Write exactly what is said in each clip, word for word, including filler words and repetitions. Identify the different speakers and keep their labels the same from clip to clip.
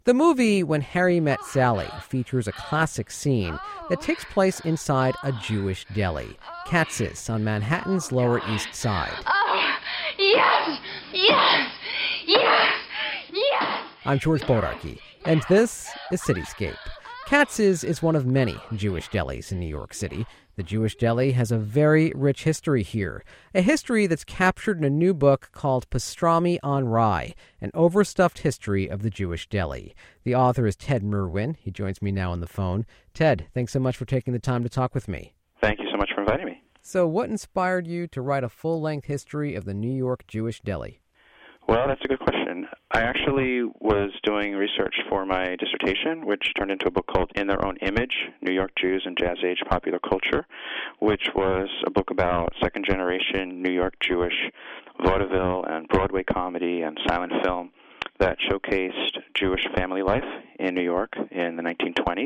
Speaker 1: The movie When Harry Met Sally features a classic scene that takes place inside a Jewish deli, Katz's, on Manhattan's Lower East Side.
Speaker 2: Oh, yes, yes, yes, yes.
Speaker 1: I'm George Bodarky, and this is Cityscape. Katz's is one of many Jewish delis in New York City. The Jewish deli has a very rich history here, a history that's captured in a new book called Pastrami on Rye, an overstuffed history of the Jewish deli. The author is Ted Merwin. He joins me now on the phone. Ted, thanks so much for taking the time to talk with me.
Speaker 3: Thank you so much for inviting me.
Speaker 1: So what inspired you to write a full-length history of the New York Jewish deli?
Speaker 3: Well, that's a good question. I actually was doing research for my dissertation, which turned into a book called In Their Own Image, New York Jews in Jazz Age Popular Culture, which was a book about second-generation New York Jewish vaudeville and Broadway comedy and silent film that showcased Jewish family life in New York in the nineteen twenties.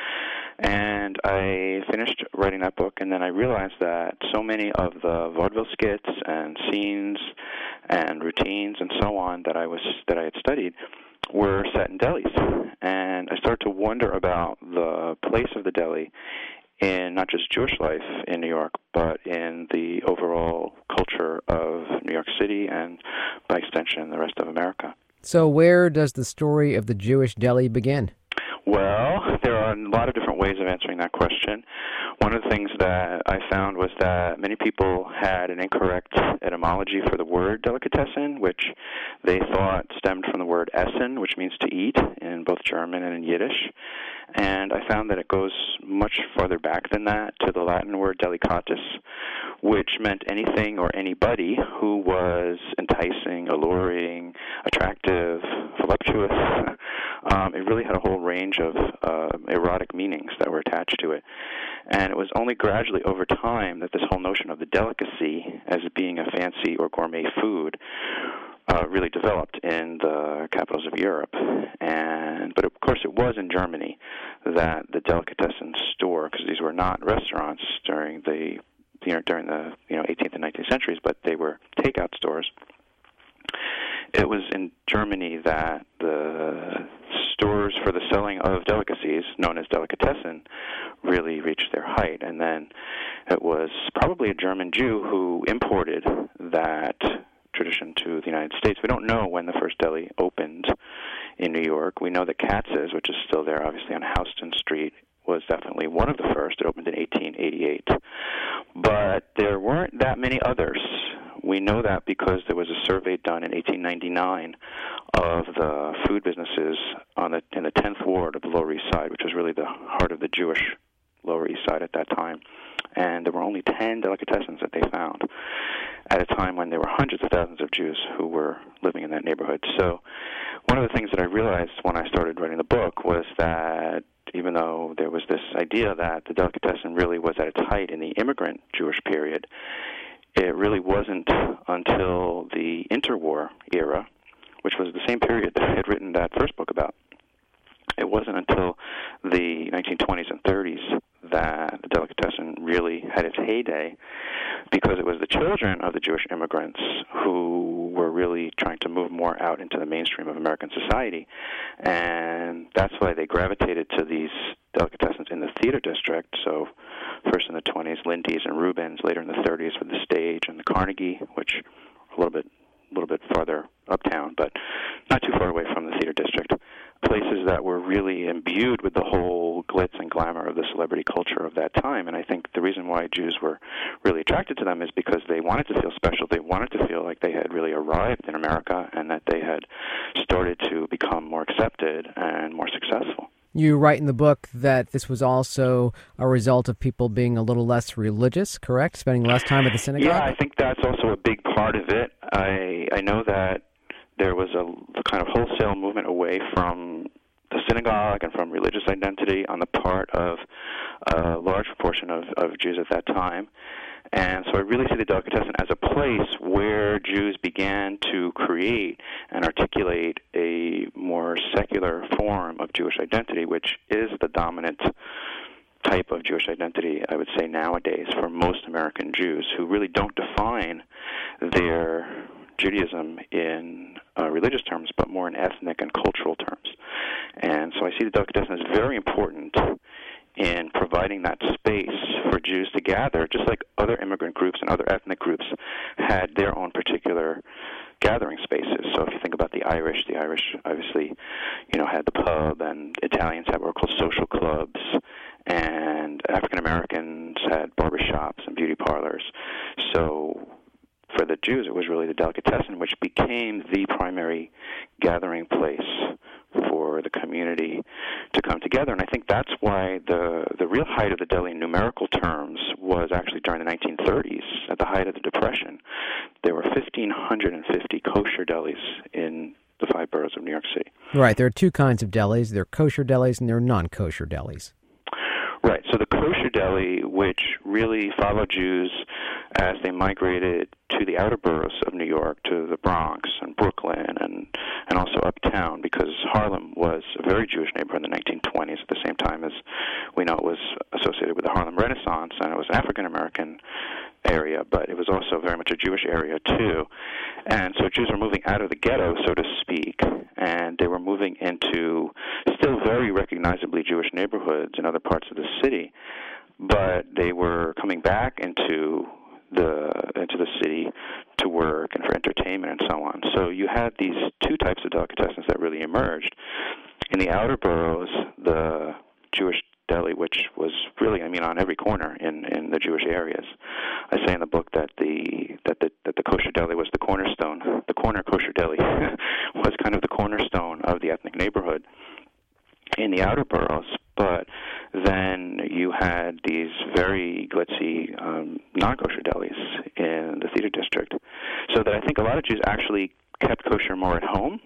Speaker 3: And I finished writing that book, and then I realized that so many of the vaudeville skits and scenes and routines and so on that I was that I had studied were set in delis. And I started to wonder about the place of the deli in not just Jewish life in New York, but in the overall culture of New York City and, by extension, the rest of America.
Speaker 1: So where does the story of the Jewish deli begin?
Speaker 3: Well, there are a lot of different ways of answering that question. One of the things that I found was that many people had an incorrect etymology for the word delicatessen, which they thought stemmed from the word essen, which means to eat in both German and in Yiddish. And I found that it goes much farther back than that to the Latin word delicatus, which meant anything or anybody who was enticing, alluring, attractive, voluptuous. Um, it really had a whole range of uh, erotic meanings that were attached to it. And it was only gradually over time that this whole notion of the delicacy as being a fancy or gourmet food uh, really developed in the capitals of Europe. And but of course it was in Germany that the delicatessen store, because these were not restaurants during the you know, during the you know eighteenth and nineteenth centuries, but they were takeout stores. It was in Germany that the stores for the selling of delicacies, known as delicatessen, really reached their height. And then it was probably a German Jew who imported that tradition to the United States. We don't know when the first deli opened in New York. We know that Katz's, which is still there, obviously, on Houston Street, was definitely one of the first. It opened in eighteen eighty-eight. But there weren't that many others. We know that because there was a survey done in eighteen ninety-nine of the food businesses on the in the tenth Ward of the Lower East Side, which was really the heart of the Jewish Lower East Side at that time. And there were only ten delicatessens that they found at a time when there were hundreds of thousands of Jews who were living in that neighborhood. So one of the things that I realized when I started writing the book was that even though there was this idea that the delicatessen really was at its height in the immigrant Jewish period, it really wasn't until the interwar era, which was the same period that I had written that first book about. It wasn't until the nineteen twenties and thirties that the delicatessen really had its heyday, because it was the children of the Jewish immigrants who were really trying to move more out into the mainstream of American society. And that's why they gravitated to these delicatessens in the theater district. So first in the twenties, Lindy's and Rubens, later in the thirties with the Stage and the Carnegie, which are a little bit a little bit farther uptown, but not too far away from the theater district. Places that were really imbued with the whole glitz and glamour of the celebrity culture of that time. And I think the reason why Jews were really attracted to them is because they wanted to feel special. They wanted to feel like they had really arrived in America and that they had started to become more accepted and more successful.
Speaker 1: You write in the book that this was also a result of people being a little less religious, correct? Spending less time at the synagogue?
Speaker 3: Yeah, I think that's also a big part of it. I I know that there was a kind of wholesale movement away from the synagogue and from religious identity on the part of a large proportion of, of Jews at that time. And so I really see the delicatessen as a place where Jews began to create and articulate a more secular form of Jewish identity, which is the dominant type of Jewish identity, I would say, nowadays for most American Jews, who really don't define their Judaism in uh, religious terms, but more in ethnic and cultural terms. And so I see the delicatessen as very important in providing that space for Jews to gather, just like other immigrant groups and other ethnic groups had their own particular gathering spaces. So if you think about the Irish, the Irish obviously, you know, had the pub, and Italians had what were called social clubs, and African Americans had barbershops and beauty parlors. So for the Jews, it was really the delicatessen, which became the primary gathering place for the community to come together. And I think that's why the the real height of the deli in numerical terms was actually during the nineteen thirties, at the height of the Depression. There were one thousand five hundred fifty kosher delis in the five boroughs of New York City.
Speaker 1: Right. There are two kinds of delis. There are kosher delis and there are non-kosher delis.
Speaker 3: Right. So the kosher deli, which really followed Jews as they migrated to the outer boroughs of New York, to the Bronx and Brooklyn and, and also uptown, because Harlem was a very Jewish neighborhood in the nineteen twenties, at the same time as we know it was associated with the Harlem Renaissance, and it was an African-American area, but it was also very much a Jewish area too. And so Jews were moving out of the ghetto, so to speak, and they were moving into still very recognizably Jewish neighborhoods in other parts of the city, but they were coming back into the into the city to work and for entertainment and so on. So you had these two types of delicatessens that really emerged. In the outer boroughs, the Jewish deli, which was really, I mean, on every corner in, in the Jewish areas. I say in the book that the that the that the kosher deli was the cornerstone. The corner kosher deli was kind of the cornerstone of the ethnic neighborhood in the outer boroughs. But then you had these very glitzy um, non-kosher delis in the theater district. So that I think a lot of Jews actually kept kosher more at home,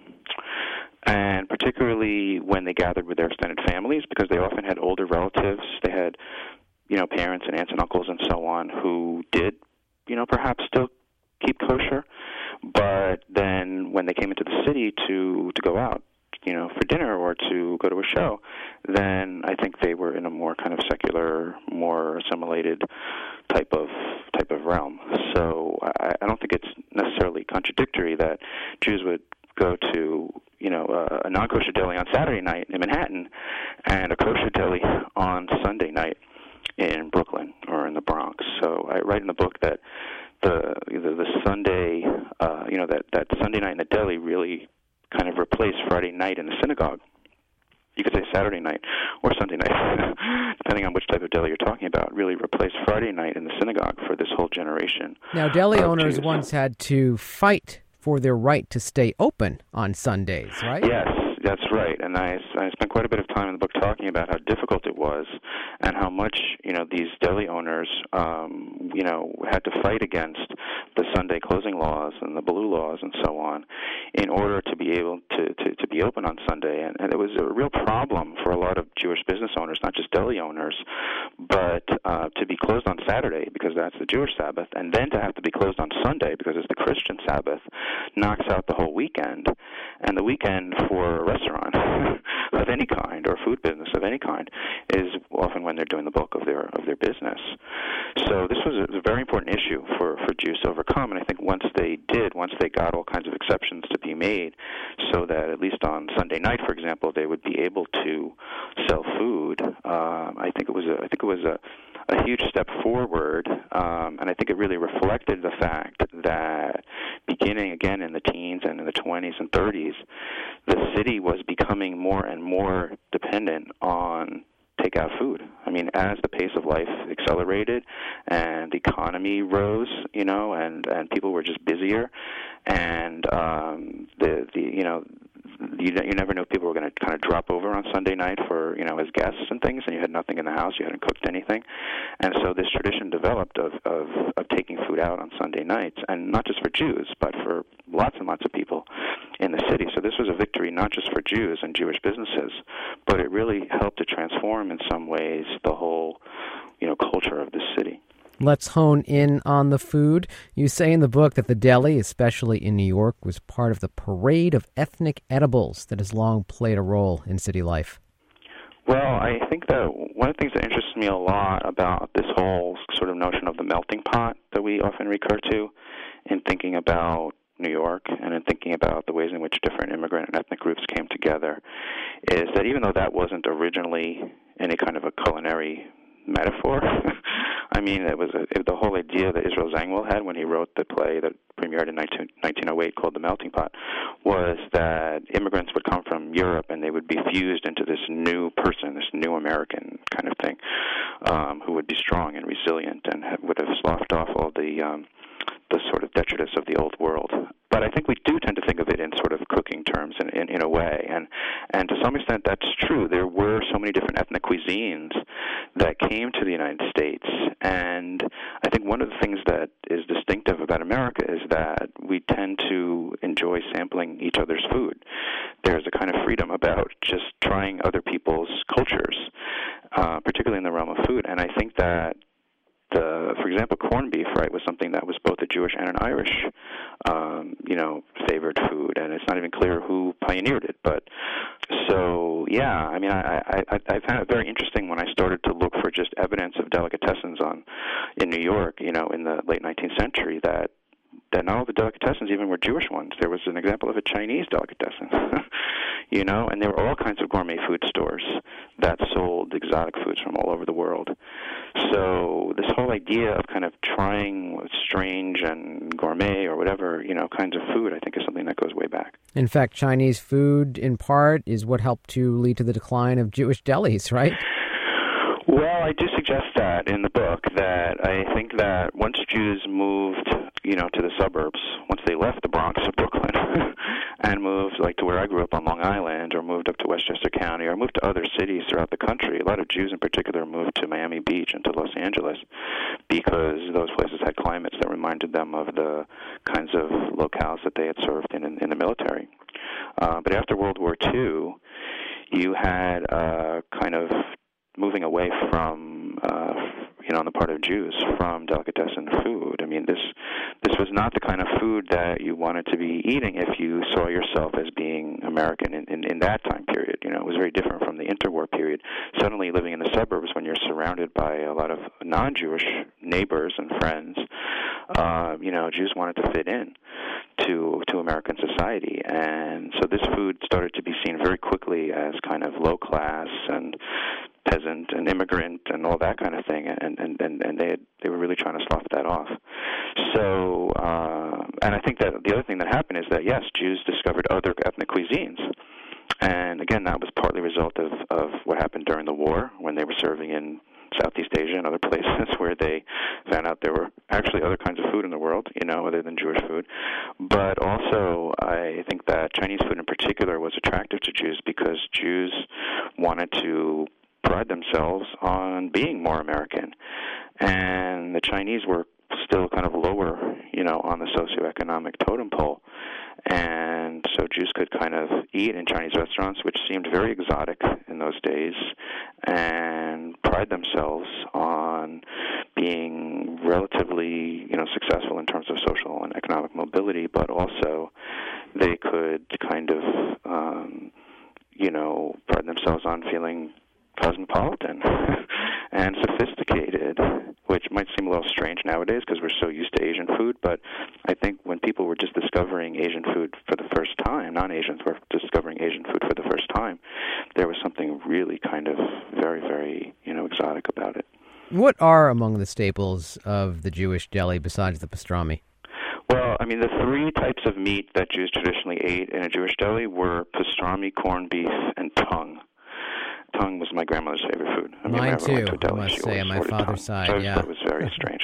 Speaker 3: and particularly when they gathered with their extended families, because they often had older relatives. They had, you know, parents and aunts and uncles and so on who did, you know, perhaps still keep kosher. But then when they came into the city to, to go out, you know, for dinner or to go to a show, then I think they were in a more kind of secular, more assimilated type of type of realm. So I, I don't think it's necessarily contradictory that Jews would go to, you know, uh, a non-kosher deli on Saturday night in Manhattan and a kosher deli on Sunday night in Brooklyn or in the Bronx. So I write in the book that the the, the Sunday, uh, you know, that, that Sunday night in the deli really kind of replaced Friday night in the synagogue. You could say Saturday night or Sunday night, depending on which type of deli you're talking about, really replaced Friday night in the synagogue for this whole generation.
Speaker 1: Now, deli owners
Speaker 3: Jews.
Speaker 1: once had to fight for their right to stay open on Sundays, right?
Speaker 3: Yes, that's right. And I, I spent quite a bit of time in the book talking about how difficult it was and how much, you know, these deli owners, um, you know, had to fight against the Sunday closing laws and the Baloo laws and so on in order to be able to, to, to be open on Sunday. And, and it was a real problem for a lot of Jewish business owners, not just deli owners, but uh, to be closed on Saturday because that's the Jewish Sabbath, and then to have to be closed on Sunday because it's the Christian Sabbath, knocks out the whole weekend. And the weekend for a restaurant of any kind or food business of any kind is often when they're doing the bulk of their of their business. So this was a, a very important issue for, for Jews to overcome, and I think once they did, once they got all kinds of exceptions to be made so that at least on Sunday night, for example, they would be able to sell food, um, I think it was a, I think it was a a huge step forward, um, and I think it really reflected the fact that beginning again in the teens and in the twenties and thirties, the city was becoming more and more dependent on takeout food. I mean, as the pace of life accelerated and the economy rose, you know, and, and people were just busier, and um, the the you know. You, you never know if people were going to kind of drop over on Sunday night for, you know, as guests and things, and you had nothing in the house, you hadn't cooked anything. And so this tradition developed of, of, of taking food out on Sunday nights, and not just for Jews, but for lots and lots of people in the city. So this was a victory not just for Jews and Jewish businesses, but it really helped to transform in some ways the whole, you know, culture of the city.
Speaker 1: Let's hone in on the food. You say in the book that the deli, especially in New York, was part of the parade of ethnic edibles that has long played a role in city life.
Speaker 3: Well, I think that one of the things that interests me a lot about this whole sort of notion of the melting pot that we often recur to in thinking about New York and in thinking about the ways in which different immigrant and ethnic groups came together is that even though that wasn't originally any kind of a culinary metaphor, I mean, it was a, it, the whole idea that Israel Zangwill had when he wrote the play that premiered in nineteen oh eight called The Melting Pot was that immigrants would come from Europe and they would be fused into this new person, this new American kind of thing, um, who would be strong and resilient and have, would have sloughed off all the um, the sort of detritus of the old world. But I think we do tend to think of it in sort of cooking terms in, in, in a way. And, and to some extent, that's true. There were so many different ethnic cuisines that came to the United States. And I think one of the things that is distinctive about America is that we tend to enjoy sampling each other's food. There's a kind of freedom about just trying other people's cultures, uh, particularly in the realm of food. And I think that The, for example, corned beef, right, was something that was both a Jewish and an Irish, um, you know, favored food, and it's not even clear who pioneered it. But so, yeah, I mean, I, I, I found it very interesting when I started to look for just evidence of delicatessens on in New York, you know, in the late nineteenth century, that that not all the delicatessens even were Jewish ones. There was an example of a Chinese delicatessen, you know, and there were all kinds of gourmet food stores that sold exotic foods from all over the world. So this whole idea of kind of trying strange and gourmet or whatever, you know, kinds of food, I think is something that goes way back.
Speaker 1: In fact, Chinese food, in part, is what helped to lead to the decline of Jewish delis, right?
Speaker 3: Well, I do suggest that in the book, that I think that once Jews moved, you know, to the suburbs, once they left the Bronx or Brooklyn and moved, like, to where I grew up on Long Island, or moved up to Westchester County, or moved to other cities throughout the country, a lot of Jews in particular moved to Miami Beach and to Los Angeles because those places had climates that reminded them of the kinds of locales that they had served in in, in the military. Uh, but after World War Two, you had a kind of moving away from, uh, you know, on the part of Jews, from delicatessen food. I mean, this this was not the kind of food that you wanted to be eating if you saw yourself as being American in, in, in that time period. You know, it was very different from the interwar period. Suddenly living in the suburbs when you're surrounded by a lot of non-Jewish neighbors and friends, uh, you know, Jews wanted to fit in to to American society. And so this food started to be seen very quickly as kind of low class and peasant and immigrant and all that kind of thing, and and and, and they had, they were really trying to slough that off. So, uh, and I think that the other thing that happened is that yes, Jews discovered other ethnic cuisines, and again, that was partly a result of of what happened during the war when they were serving in Southeast Asia and other places where they found out there were actually other kinds of food in the world, you know, other than Jewish food. But also, I think that Chinese food in particular was attractive to Jews because Jews wanted to pride themselves on being more American. And the Chinese were still kind of lower, you know, on the socioeconomic totem pole. And so Jews could kind of eat in Chinese restaurants, which seemed very exotic in those days, and pride themselves on being relatively, you know, successful in terms of social and economic mobility, but also they could kind of, um, you know, pride themselves on feeling cosmopolitan and sophisticated, which might seem a little strange nowadays because we're so used to Asian food, but I think when people were just discovering Asian food for the first time, non-Asians were discovering Asian food for the first time, there was something really kind of very, very, you know, exotic about it.
Speaker 1: What are among the staples of the Jewish deli besides the pastrami?
Speaker 3: Well, I mean, the three types of meat that Jews traditionally ate in a Jewish deli were pastrami, corned beef, and tongue. Tongue was my grandmother's favorite food. I mean,
Speaker 1: Mine too,
Speaker 3: to deli,
Speaker 1: I must say, on my father's
Speaker 3: tongue.
Speaker 1: side,
Speaker 3: so
Speaker 1: yeah.
Speaker 3: That was very strange.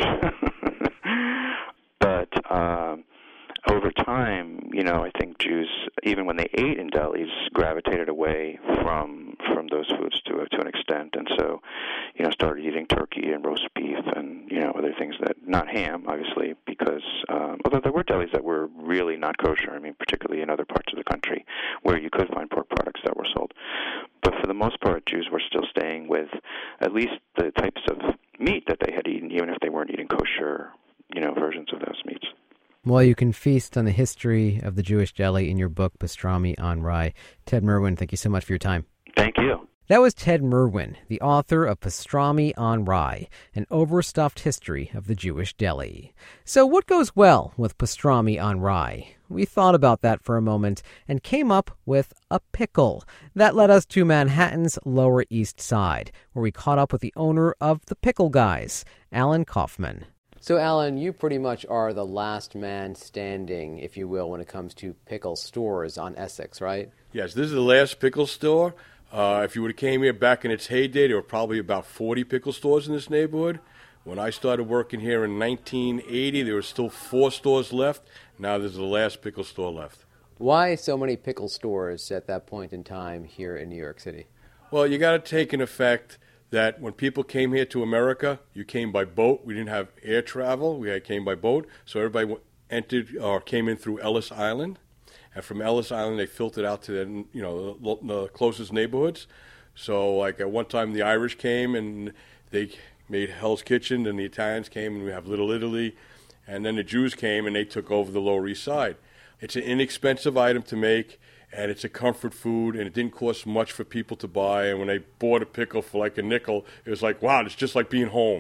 Speaker 3: But um, over time, you know, I think Jews, even when they ate in delis, gravitated away from from those foods to a, to an extent, and so, you know, started eating turkey and roast beef and, you know, other things that, not ham, obviously, because, um, although there were delis that were really not kosher, I mean, particularly in other parts of the country where you could find pork products that were sold. But for the most part, Jews were still staying with at least the types of meat that they had eaten, even if they weren't eating kosher, you know, versions of those meats.
Speaker 1: Well, you can feast on the history of the Jewish deli in your book, Pastrami on Rye. Ted Merwin, thank you so much for your time.
Speaker 3: Thank you.
Speaker 1: That was Ted Merwin, the author of Pastrami on Rye, an overstuffed history of the Jewish deli. So what goes well with pastrami on rye? We thought about that for a moment and came up with a pickle. That led us to Manhattan's Lower East Side, where we caught up with the owner of the Pickle Guys, Alan Kaufman. So, Alan, you pretty much are the last man standing, if you will, when it comes to pickle stores on Essex, right?
Speaker 4: Yes, this is the last pickle store. Uh, if you would have came here back in its heyday, there were probably about forty pickle stores in this neighborhood. When I started working here in nineteen eighty, there were still four stores left. Now there's the last pickle store left.
Speaker 1: Why so many pickle stores at that point in time here in New York City?
Speaker 4: Well, you got to take in effect that when people came here to America, you came by boat. We didn't have air travel. We had, came by boat. So everybody entered or came in through Ellis Island. And from Ellis Island, they filtered out to the, you know, the, the closest neighborhoods. So, like, at one time, the Irish came and they made Hell's Kitchen, and the Italians came, and we have Little Italy. And then the Jews came, and they took over the Lower East Side. It's an inexpensive item to make, and it's a comfort food, and it didn't cost much for people to buy. And when they bought a pickle for, like, a nickel, it was like, wow, it's just like being home.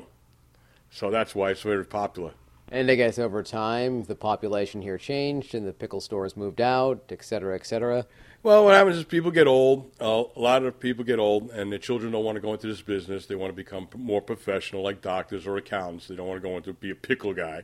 Speaker 4: So that's why it's very popular.
Speaker 1: And I guess over time, the population here changed and the pickle stores moved out, et cetera, et cetera.
Speaker 4: Well, what happens is people get old. Uh, a lot of people get old, and their children don't want to go into this business. They want to become more professional, like doctors or accountants. They don't want to go into be a pickle guy.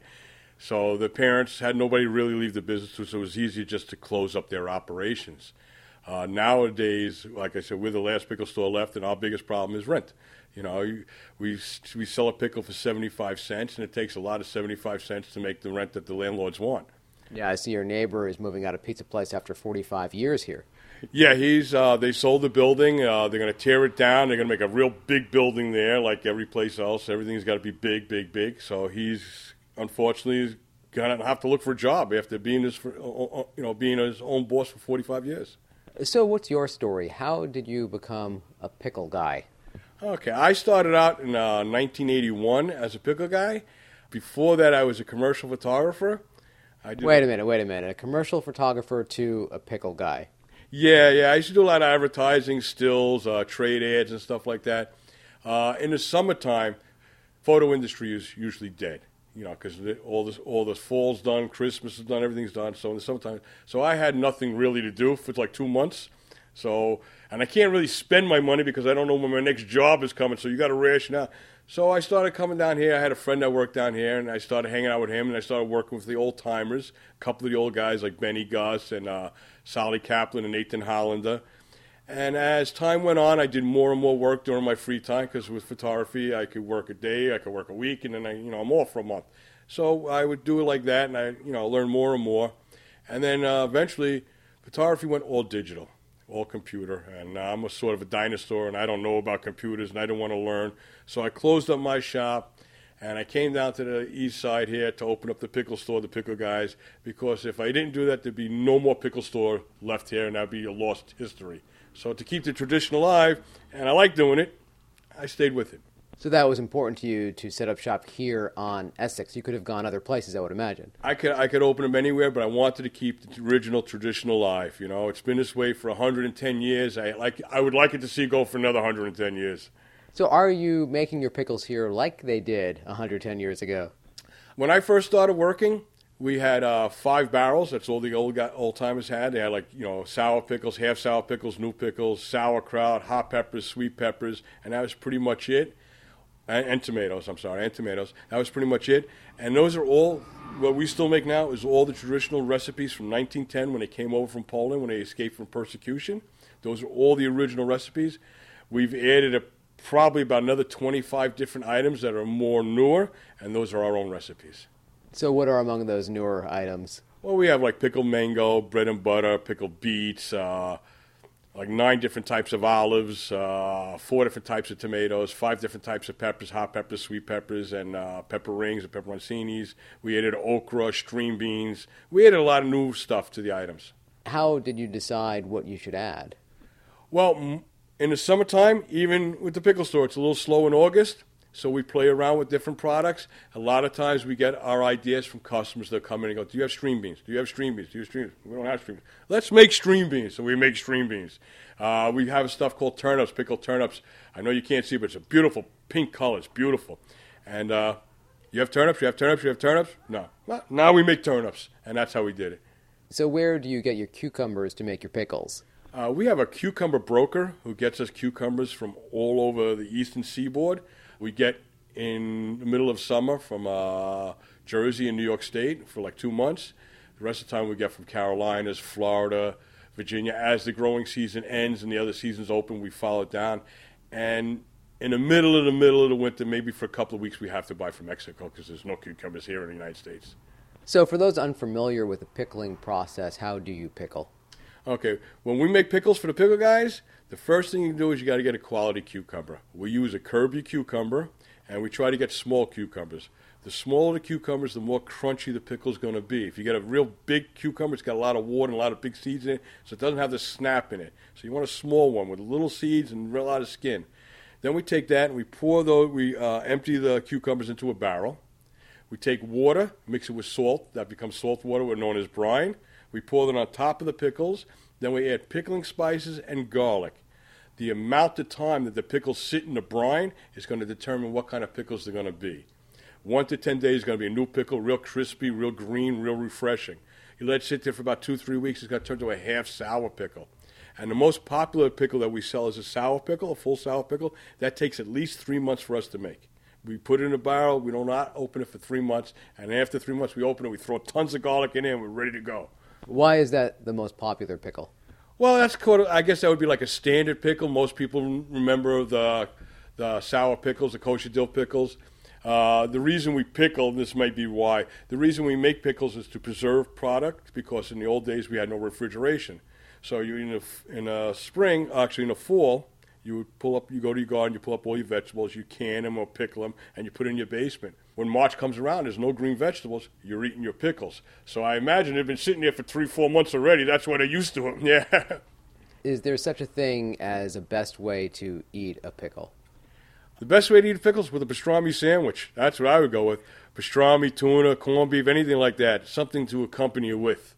Speaker 4: So the parents had nobody really leave the business, so it was easier just to close up their operations. Uh, nowadays, like I said, we're the last pickle store left, and our biggest problem is rent. You know, we we sell a pickle for seventy-five cents, and it takes a lot of seventy-five cents to make the rent that the landlords want.
Speaker 1: Yeah, I see your neighbor is moving out of Pizza Place after forty-five years here.
Speaker 4: Yeah, he's. Uh, they sold the building. Uh, they're going to tear it down. They're going to make a real big building there, like every place else. Everything's got to be big, big, big. So he's unfortunately going to have to look for a job after being his, for, you know, being his own boss for forty-five years.
Speaker 1: So, what's your story? How did you become a pickle guy?
Speaker 4: Okay, I started out in uh, nineteen eighty-one as a pickle guy. Before that, I was a commercial photographer. I did
Speaker 1: wait a minute, wait a minute. A commercial photographer to a pickle guy.
Speaker 4: Yeah, yeah. I used to do a lot of advertising, stills, uh, trade ads, and stuff like that. Uh, in the summertime, photo industry is usually dead, you know, because all this, all the fall's done, Christmas is done, everything's done. So in the summertime, so I had nothing really to do for like two months. So, and I can't really spend my money because I don't know when my next job is coming, so you got to ration out. So I started coming down here. I had a friend that worked down here, and I started hanging out with him, and I started working with the old-timers, a couple of the old guys like Benny Gus and uh, Sally Kaplan and Nathan Hollander. And as time went on, I did more and more work during my free time because with photography, I could work a day, I could work a week, and then I, you know, I'm off for a month. So I would do it like that, and I, you know, learn more and more. And then uh, eventually, photography went all digital. All computer, and I'm a sort of a dinosaur, and I don't know about computers, and I don't want to learn. So I closed up my shop, and I came down to the east side here to open up the pickle store, the Pickle Guys, because if I didn't do that, there'd be no more pickle store left here, and that'd be a lost history. So to keep the tradition alive, and I like doing it, I stayed with it.
Speaker 1: So that was important to you to set up shop here on Essex. You could have gone other places, I would imagine.
Speaker 4: I could I could open them anywhere, but I wanted to keep the original traditional alive. You know, it's been this way for one hundred ten years. I like I would like it to see it go for another one hundred ten years.
Speaker 1: So are you making your pickles here like they did one hundred ten years ago?
Speaker 4: When I first started working, we had uh, five barrels. That's all the old guy, old timers had. They had like, you know, sour pickles, half sour pickles, new pickles, sauerkraut, hot peppers, sweet peppers, and that was pretty much it. And, and tomatoes, I'm sorry, and tomatoes. That was pretty much it. And those are all, what we still make now is all the traditional recipes from nineteen ten when they came over from Poland, when they escaped from persecution. Those are all the original recipes. We've added a, probably about another twenty-five different items that are more newer, and those are our own recipes.
Speaker 1: So what are among those newer items?
Speaker 4: Well, we have like pickled mango, bread and butter, pickled beets, uh, like nine different types of olives, uh, four different types of tomatoes, five different types of peppers, hot peppers, sweet peppers, and uh, pepper rings and pepperoncinis. We added okra, string beans. We added a lot of new stuff to the items.
Speaker 1: How did you decide what you should add?
Speaker 4: Well, in the summertime, even with the pickle store, it's a little slow in August. So we play around with different products. A lot of times we get our ideas from customers that come in and go, do you have string beans? Do you have string beans? Do you have string beans? We don't have string beans. Let's make string beans. So we make string beans. Uh, we have stuff called turnips, pickled turnips. I know you can't see, but it's a beautiful pink color. It's beautiful. And uh, you have turnips? You have turnips? You have turnips? No. Well, now we make turnips, and that's how we did it.
Speaker 1: So where do you get your cucumbers to make your pickles?
Speaker 4: Uh, we have a cucumber broker who gets us cucumbers from all over the eastern seaboard. We get in the middle of summer from uh, Jersey and New York State for like two months. The rest of the time we get from Carolinas, Florida, Virginia. As the growing season ends and the other seasons open, we follow it down. And in the middle of the middle of the winter, maybe for a couple of weeks, we have to buy from Mexico because there's no cucumbers here in the United States.
Speaker 1: So for those unfamiliar with the pickling process, how do you pickle?
Speaker 4: Okay, when we make pickles for the pickle guys, the first thing you do is you got to get a quality cucumber. We use a Kirby cucumber, and we try to get small cucumbers. The smaller the cucumbers, the more crunchy the pickle's going to be. If you get a real big cucumber, it's got a lot of water and a lot of big seeds in it, so it doesn't have the snap in it. So you want a small one with little seeds and a lot of skin. Then we take that and we pour those, we uh, empty the cucumbers into a barrel. We take water, mix it with salt. That becomes salt water, we're known as brine. We pour it on top of the pickles. Then we add pickling spices and garlic. The amount of time that the pickles sit in the brine is going to determine what kind of pickles they're going to be. One to ten days is going to be a new pickle, real crispy, real green, real refreshing. You let it sit there for about two, three weeks, it's going to turn to a half sour pickle. And the most popular pickle that we sell is a sour pickle, a full sour pickle. That takes at least three months for us to make. We put it in a barrel, we do not open it for three months, and after three months we open it, we throw tons of garlic in there, and we're ready to go.
Speaker 1: Why is that the most popular pickle?
Speaker 4: Well, that's called, I guess that would be like a standard pickle. Most people remember the the sour pickles, the kosher dill pickles. Uh, the reason we pickle, this might be why, the reason we make pickles is to preserve product, because in the old days we had no refrigeration. So you in a, in a spring, actually in the fall, you would pull up, you go to your garden, you pull up all your vegetables, you can them or pickle them, and you put it in your basement. When March comes around, there's no green vegetables, you're eating your pickles. So I imagine they've been sitting there for three, four months already. That's why they're used to them, yeah.
Speaker 1: Is there such a thing as a best way to eat a pickle?
Speaker 4: The best way to eat pickles is with a pastrami sandwich. That's what I would go with. Pastrami, tuna, corned beef, anything like that. Something to accompany it with.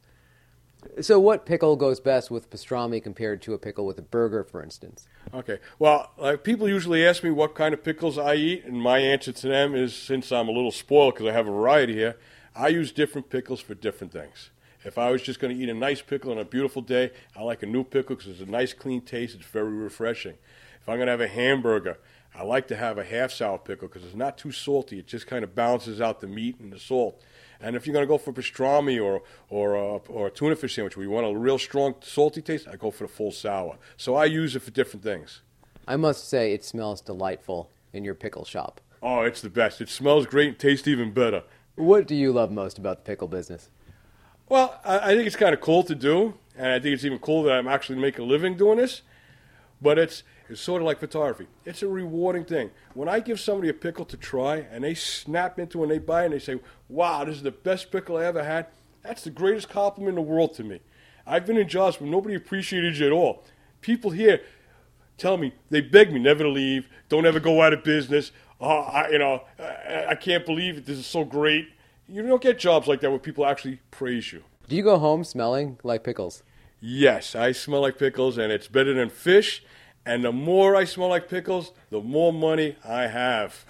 Speaker 1: So what pickle goes best with pastrami compared to a pickle with a burger, for instance?
Speaker 4: Okay. Well, uh, people usually ask me what kind of pickles I eat, and my answer to them is, since I'm a little spoiled because I have a variety here, I use different pickles for different things. If I was just going to eat a nice pickle on a beautiful day, I like a new pickle because it's a nice, clean taste. It's very refreshing. If I'm going to have a hamburger, I like to have a half sour pickle because it's not too salty. It just kind of balances out the meat and the salt. And if you're going to go for pastrami or or a, or a tuna fish sandwich where you want a real strong salty taste, I go for the full sour. So I use it for different things.
Speaker 1: I must say it smells delightful in your pickle shop.
Speaker 4: Oh, it's the best. It smells great and tastes even better.
Speaker 1: What do you love most about the pickle business?
Speaker 4: Well, I, I think it's kind of cool to do, and I think it's even cool that I'm actually making a living doing this. But it's it's sort of like photography. It's a rewarding thing. When I give somebody a pickle to try, and they snap into it and they buy it, and they say, wow, this is the best pickle I ever had, that's the greatest compliment in the world to me. I've been in jobs where nobody appreciated you at all. People here tell me, they beg me never to leave, don't ever go out of business. Oh, I, you know, I, I can't believe it. This is so great. You don't get jobs like that where people actually praise you.
Speaker 1: Do you go home smelling like pickles?
Speaker 4: Yes, I smell like pickles, and it's better than fish. And the more I smell like pickles, the more money I have.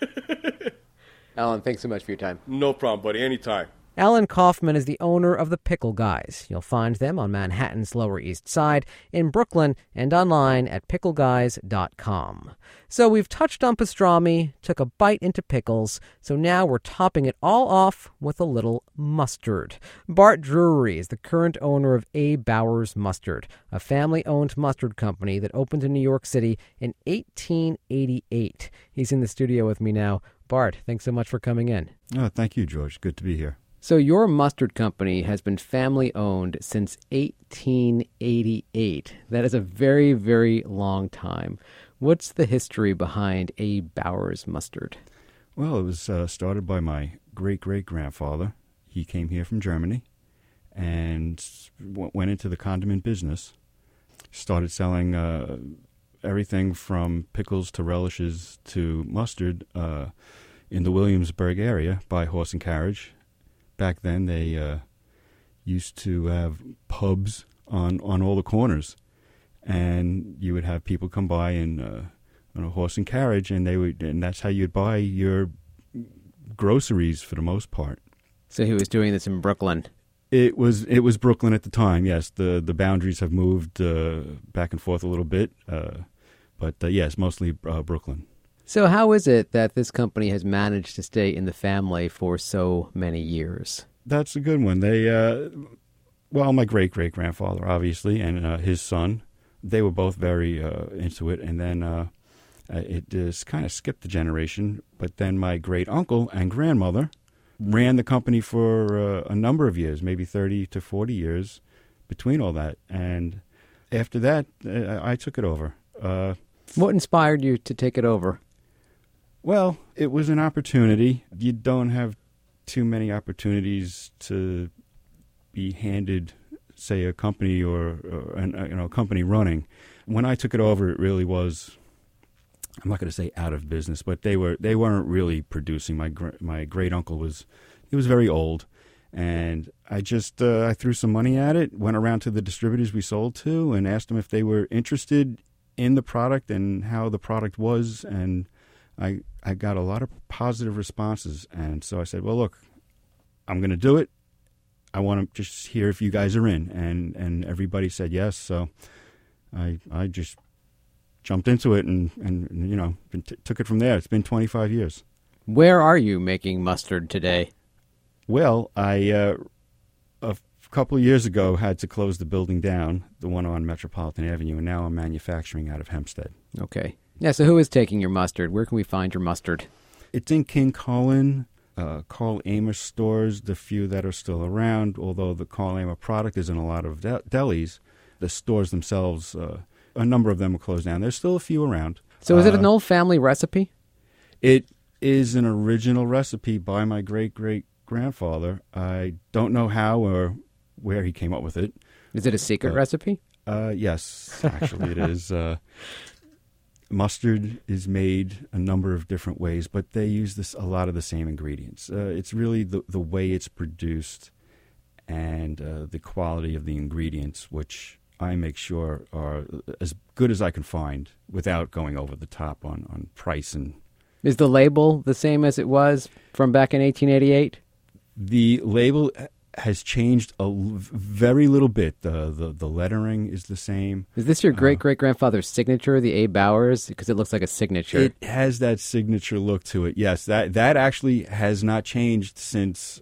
Speaker 1: Alan, thanks so much for your time.
Speaker 4: No problem, buddy. Anytime.
Speaker 1: Alan Kaufman is the owner of the Pickle Guys. You'll find them on Manhattan's Lower East Side, in Brooklyn, and online at pickle guys dot com. So we've touched on pastrami, took a bite into pickles, so now we're topping it all off with a little mustard. Bart Drury is the current owner of A. Bowers Mustard, a family-owned mustard company that opened in New York City in eighteen eighty-eight. He's in the studio with me now. Bart, thanks so much for coming in.
Speaker 5: Oh, thank you, George. Good to be here.
Speaker 1: So your mustard company has been family-owned since eighteen eighty-eight. That is a very, very long time. What's the history behind A. Bowers Mustard?
Speaker 5: Well, it was uh, started by my great-great-grandfather. He came here from Germany and w- went into the condiment business, started selling uh, everything from pickles to relishes to mustard uh, in the Williamsburg area by horse and carriage. Back then, they uh, used to have pubs on, on all the corners, and you would have people come by in uh, on a horse and carriage, and they would, and that's how you'd buy your groceries for the most part.
Speaker 1: So he was doing this in Brooklyn.
Speaker 5: It was it was Brooklyn at the time. Yes, the the boundaries have moved uh, back and forth a little bit, uh, but uh, yes, mostly uh, Brooklyn.
Speaker 1: So how is it that this company has managed to stay in the family for so many years?
Speaker 5: That's a good one. They, uh, well, my great great grandfather, obviously, and uh, his son, they were both very uh, into it, and then uh, it just kind of skipped the generation. But then my great uncle and grandmother ran the company for uh, a number of years, maybe thirty to forty years between all that. And after that, uh, I took it over. Uh,
Speaker 1: what inspired you to take it over?
Speaker 5: Well, it was an opportunity. You don't have too many opportunities to be handed, say, a company or, or an, you know, a company running. When I took it over, it really was, I'm not going to say out of business, but they were they weren't really producing. My gr- my great uncle was he was very old, and I just uh, I threw some money at it. Went around to the distributors we sold to and asked them if they were interested in the product and how the product was, and I I got a lot of positive responses. And so I said, well, look, I'm going to do it. I want to just hear if you guys are in, and and everybody said yes. So I I just jumped into it and, and you know, t- took it from there. It's been twenty-five years.
Speaker 1: Where are you making mustard today?
Speaker 5: Well, I, uh, a f- couple of years ago, had to close the building down, the one on Metropolitan Avenue, and now I'm manufacturing out of Hempstead.
Speaker 1: Okay. Yeah, so who is taking your mustard? Where can we find your mustard?
Speaker 5: It's in King Cullen, uh, Carl Amos stores, the few that are still around, although the Carl Amos product is in a lot of de- delis. The stores themselves... Uh, a number of them are closed down. There's still a few around.
Speaker 1: So is
Speaker 5: uh,
Speaker 1: it an old family recipe?
Speaker 5: It is an original recipe by my great-great-grandfather. I don't know how or where he came up with it.
Speaker 1: Is it a secret
Speaker 5: uh,
Speaker 1: recipe?
Speaker 5: Uh, yes, actually it is. Uh, mustard is made a number of different ways, but they use this a lot of the same ingredients. Uh, it's really the, the way it's produced and uh, the quality of the ingredients, which I make sure are as good as I can find without going over the top on, on price. And
Speaker 1: is the label the same as it was from back in eighteen eighty-eight?
Speaker 5: The label has changed a l- very little bit. The, the the lettering is the same.
Speaker 1: Is this your great-great-grandfather's signature, the A. Bowers? Because it looks like a signature.
Speaker 5: It has that signature look to it, yes. That, that actually has not changed since...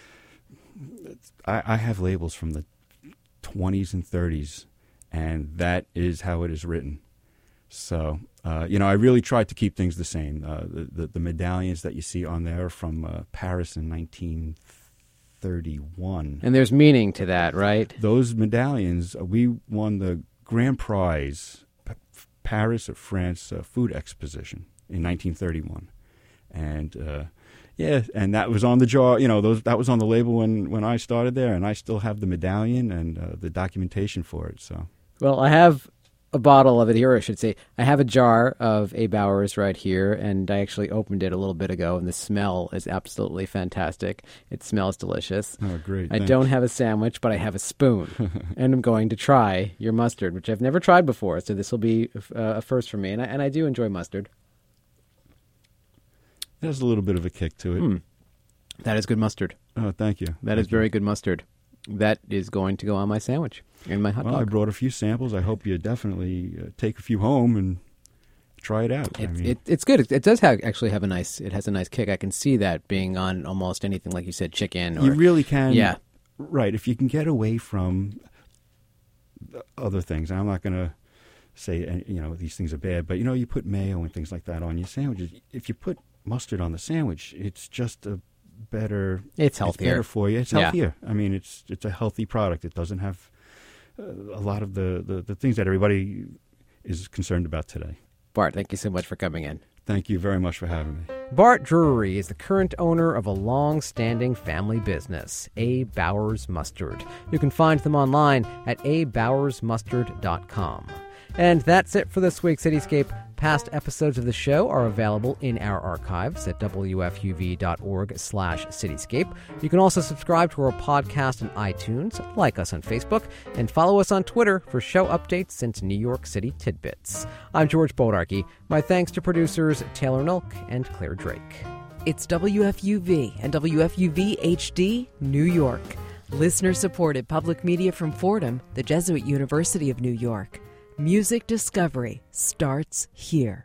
Speaker 5: I, I have labels from the twenties and thirties, and that is how it is written. So, uh, you know, I really tried to keep things the same. Uh, the, the the medallions that you see on there are from uh, Paris in nineteen thirty-one.
Speaker 1: And there's meaning to that, right?
Speaker 5: Those medallions, uh, we won the grand prize, P- Paris or France uh, Food Exposition in nineteen thirty-one. And... Uh, Yeah, and that was on the jar. You know, those that was on the label when, when I started there, and I still have the medallion and uh, the documentation for it. So,
Speaker 1: well, I have a bottle of it here. I should say I have a jar of A. Bowers right here, and I actually opened it a little bit ago, and the smell is absolutely fantastic. It smells delicious.
Speaker 5: Oh, great!
Speaker 1: I
Speaker 5: Thanks.
Speaker 1: don't have a sandwich, but I have a spoon, and I'm going to try your mustard, which I've never tried before. So this will be uh, a first for me, and I, and I do enjoy mustard.
Speaker 5: There's a little bit of a kick to it.
Speaker 1: Hmm. That is good mustard.
Speaker 5: Oh, thank you.
Speaker 1: That
Speaker 5: thank
Speaker 1: is very you. good mustard. That is going to go on my sandwich and my hot
Speaker 5: well,
Speaker 1: dog.
Speaker 5: I brought a few samples. I hope you definitely uh, take a few home and try it out.
Speaker 1: It,
Speaker 5: I mean,
Speaker 1: it, it's good. It, it does have actually have a nice. It has a nice kick. I can see that being on almost anything, like you said, chicken. Or,
Speaker 5: you really can.
Speaker 1: Yeah.
Speaker 5: Right. If you can get away from other things, and I'm not going to say you know these things are bad, but you know you put mayo and things like that on your sandwiches. If you put mustard on the sandwich, it's just a better.
Speaker 1: It's healthier.
Speaker 5: It's better for you. It's
Speaker 1: Yeah.
Speaker 5: healthier. I mean, it's it's a healthy product. It doesn't have uh, a lot of the, the, the things that everybody is concerned about today.
Speaker 1: Bart, thank you so much for coming in.
Speaker 5: Thank you very much for having me.
Speaker 1: Bart Drury is the current owner of a long-standing family business, A. Bowers Mustard. You can find them online at a bowers mustard dot com. And that's it for this week's Cityscape. Past episodes of the show are available in our archives at W F U V dot org slash Cityscape. You can also subscribe to our podcast on iTunes, like us on Facebook, and follow us on Twitter for show updates and New York City tidbits. I'm George Bodarky. My thanks to producers Taylor Nulk and Claire Drake.
Speaker 6: It's W F U V and W F U V H D, New York. Listener-supported public media from Fordham, the Jesuit University of New York. Music discovery starts here.